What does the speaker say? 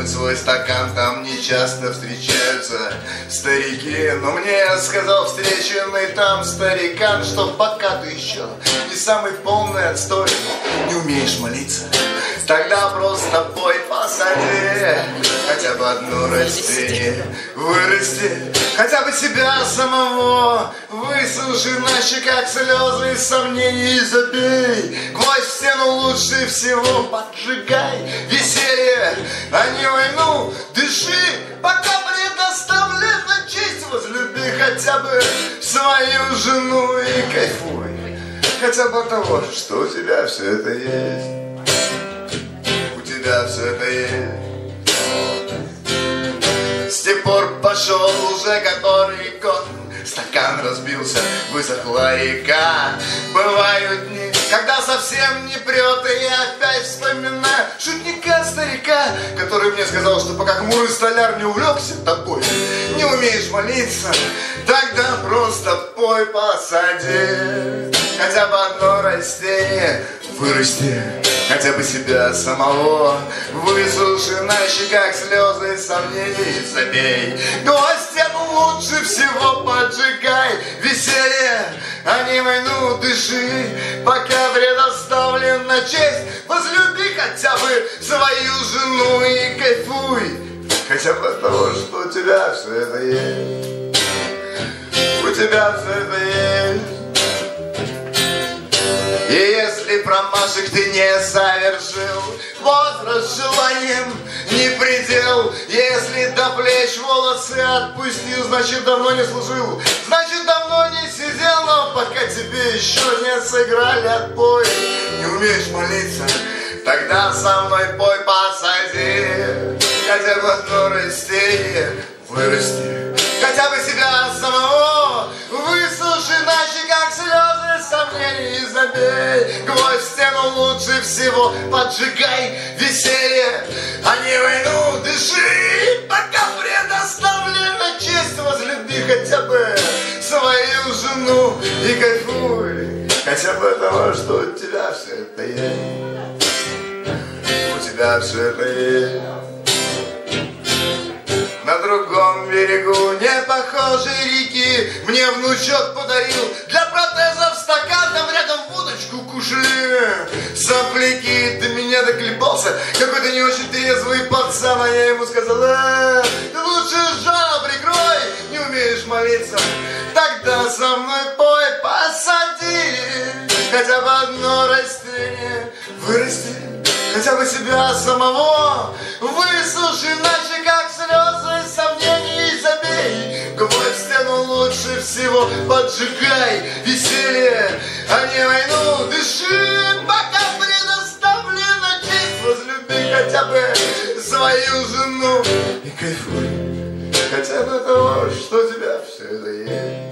наполнить свой стакан. Там не часто встречаются старики, но мне сказал встреченный там старикан, что пока ты еще не самый полный отстой, не умеешь молиться, тогда просто пой, посади хотя бы одно растение, вырасти хотя бы себя самого, высуши на щеках слезы и сомнений, и забей гвоздь в стену, лучше всего поджигай веселье, а не войну, дыши, пока предоставлена честь, возлюби хотя бы свою жену и кайфуй хотя бы от того, что у тебя все это есть, у тебя все это есть. С тех пор пошел уже который год, стакан разбился, высохла река. Бывают дни, когда совсем не прет, и я опять вспоминаю шутника-старика, который мне сказал, что пока хмурый столяр не увлекся тобой, не умеешь молиться, тогда просто пой, посади хотя бы одно растение, вырасти хотя бы себя самого, высуши на щеках слезы и сомнений, забей гвоздь в стену, лучше всего поджигай веселье, а не войну, дыши, пока предоставлена честь, возлюби хотя бы свою жену и кайфуй хотя бы от того, что у тебя все это есть, у тебя все это есть. И если промашек ты не совершил, возраст желанием не предел. Если до плеч волосы отпустил, значит давно не служил, значит давно не сидел, но пока тебе еще не сыграли отбой, не умеешь молиться, тогда со мной пой, посади хотя бы одно растение, вырасти хотя бы себя самого, высуши на щеках слезы, сомнений, и забей гвоздь в стену, лучше всего поджигай веселье, а не войну, дыши, пока предоставлена честь, возлюби хотя бы свою жену и кайфуй хотя бы от того, что у тебя все это есть, у тебя все это есть. На другом берегу непохожей реки мне внучок подарил для протезов стакан, там рядом водочку кушали сопляки. До меня доклепался какой-то не очень трезвый пацан, а я ему сказал: ты лучше жало прикрой, не умеешь молиться, тогда со мной пой, посади хотя бы одно растение, вырасти хотя бы себя самого, высуши на щеках слезы и сомнений, забей гвоздь в стену, лучше всего поджигай веселье, а не войну, дыши, пока предоставлена честь, возлюби хотя бы свою жену и кайфуй хотя бы того, что у тебя все это есть.